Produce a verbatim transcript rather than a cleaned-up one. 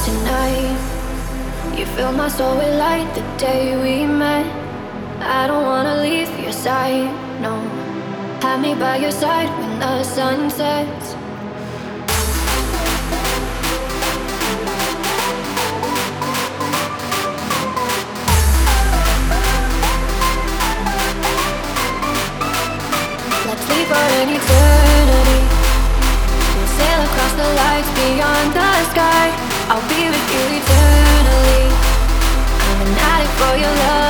tonight. You fill my soul with light the day we met. I don't wanna leave your side, no. Have me by your side when the sun sets. Let's leave for an eternity. We'll sail across the lights beyond the sky. I'll be with you eternally. I'm an addict for your love.